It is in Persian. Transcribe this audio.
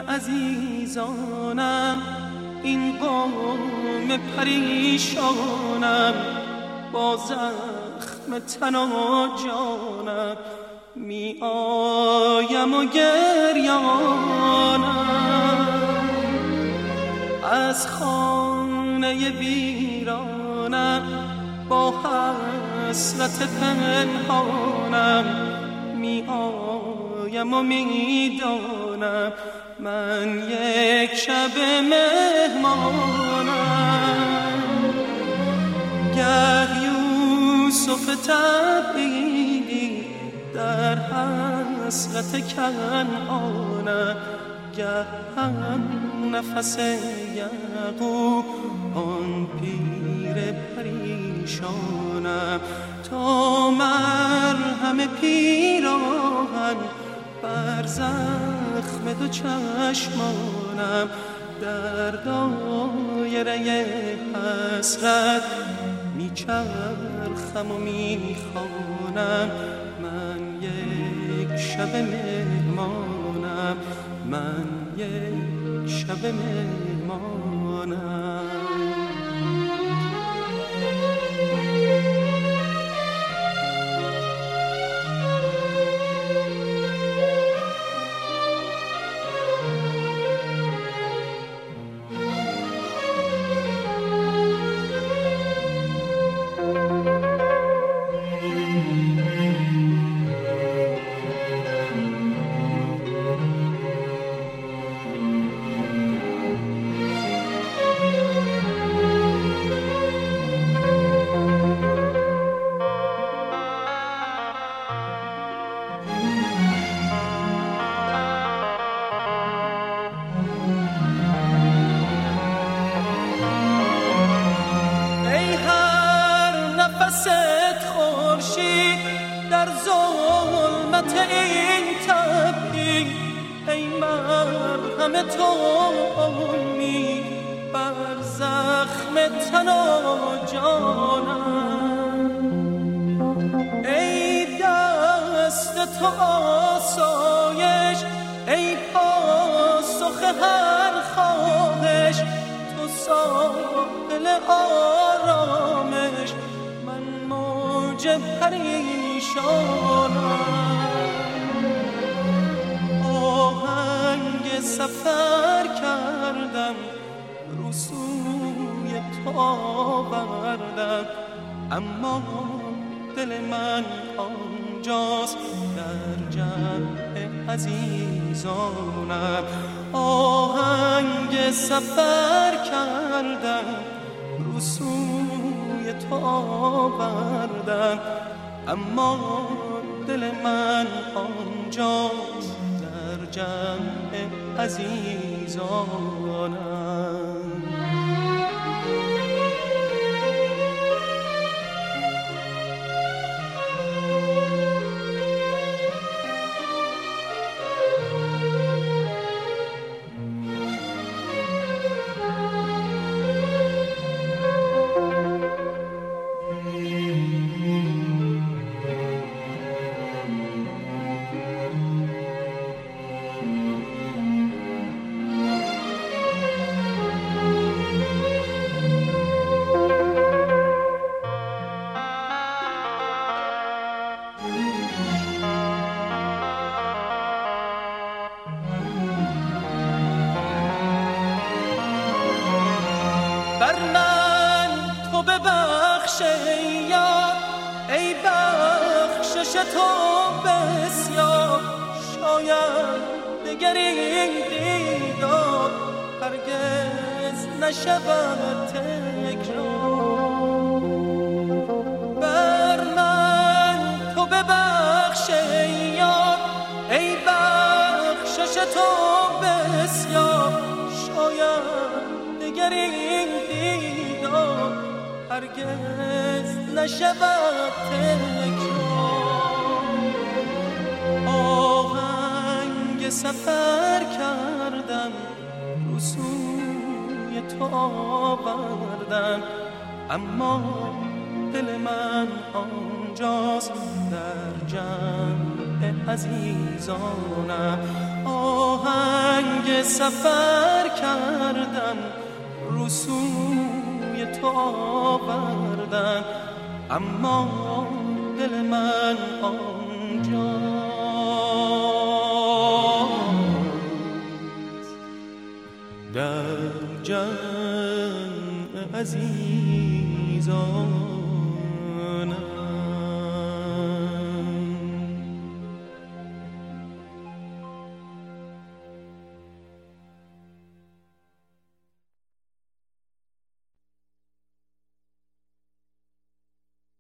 عزیزانم، این قوم پریشانم، با زخم تن و جانم می آیم و گریانم. از خانه ویرانم با حسرت پنهانم می آیم و می دانم من یک شب مهمانم. گه یوسف تبعیدی در حسرت کنعانم، گه هم نفس یعقوب آن پیر پریشانم. تا مرهم پیراهن بر زخم دو چشمانم، در دایره حسرت میچرخم و میخوانم من یک شب مهمانم، من یک شب مهمانم. در ظلمت این تبدیل ای مرهم تو امید بر زخم تن و جانم. ای دست تو آسایش، ای پاسخ هر خواهش، تو ساحل آرامش، من موج پریشانم. آهنگ سفر کردم رو سوی تو آوردم، اما دل من آنجاست در جمع عزیزانم. آهنگ سفر کردم رو سوی تو آوردم، اما دل من آنجاست در جمع عزیزانم. بر من تو ببخش ای یار، ای بخشش تو بسیار، شاید دگر این دیدار هرگز نشود تکرار. بر من تو ببخش ای یار، ای بخشش تو بسیار، شاید دگر این دیدار هرگز نشود تکرار. آهنگ سفر کردم رو سوی تو آوردم، اما دل من آنجاست در جمع عزیزانم. آهنگ سفر کردم رو سوی تو آوردم، اما دل من